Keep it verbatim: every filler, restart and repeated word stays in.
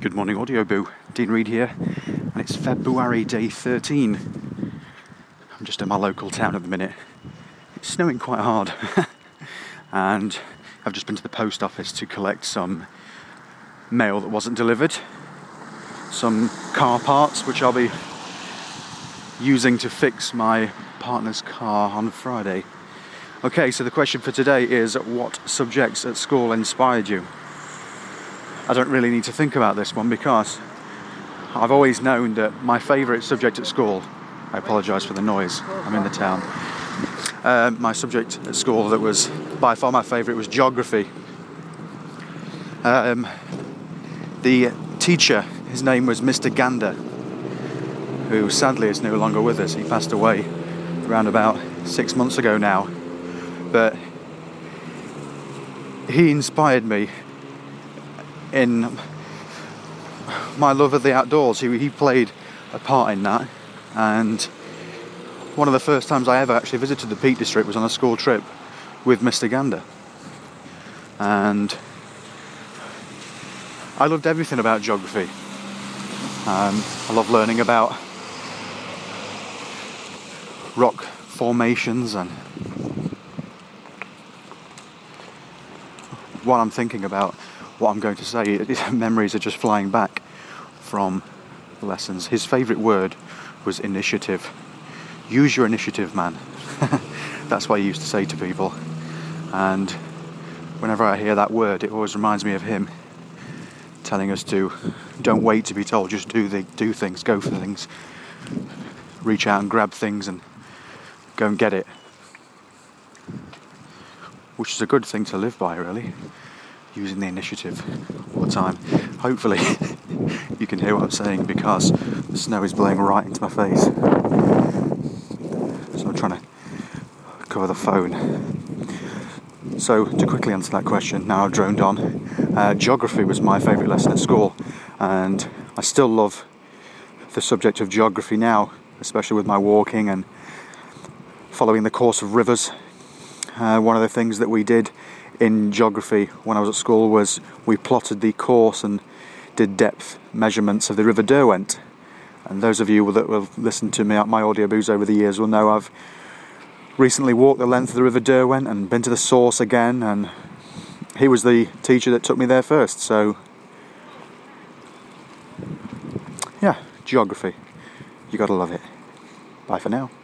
Good morning, Audio Boo. Dean Reed here, and it's February day thirteen. I'm just in my local town at the minute. It's snowing quite hard, and I've just been to the post office to collect some mail that wasn't delivered, some car parts which I'll be using to fix my partner's car on Friday. Okay, so the question for today is, what subjects at school inspired you? I don't really need to think about this one because I've always known that my favourite subject at school, I apologise for the noise, I'm in the town, uh, my subject at school that was by far my favourite was geography. Um, the teacher, his name was Mister Gander, who sadly is no longer with us. He passed away around about six months ago now, but he inspired me in my love of the outdoors. He, he played a part in that, and one of the first times I ever actually visited the Peak District was on a school trip with Mister Gander, and I loved everything about geography. Um, I love learning about rock formations, and while I'm thinking about what I'm going to say, memories are just flying back from the lessons. His favourite word was initiative. Use your initiative, man. That's what he used to say to people, and whenever I hear that word, it always reminds me of him telling us to don't wait to be told, just do the do things, go for things, reach out and grab things and go and get it, which is a good thing to live by, really. Using the initiative all the time. Hopefully you can hear what I'm saying because the snow is blowing right into my face, so I'm trying to cover the phone. So to quickly answer that question, now I've droned on, uh, geography was my favourite lesson at school, and I still love the subject of geography now, especially with my walking and following the course of rivers. Uh, one of the things that we did in geography when I was at school was we plotted the course and did depth measurements of the River Derwent. And those of you that have listened to me at my audio boos over the years will know I've recently walked the length of the River Derwent and been to the source again, and he was the teacher that took me there first. So yeah, geography, you gotta love it. Bye for now.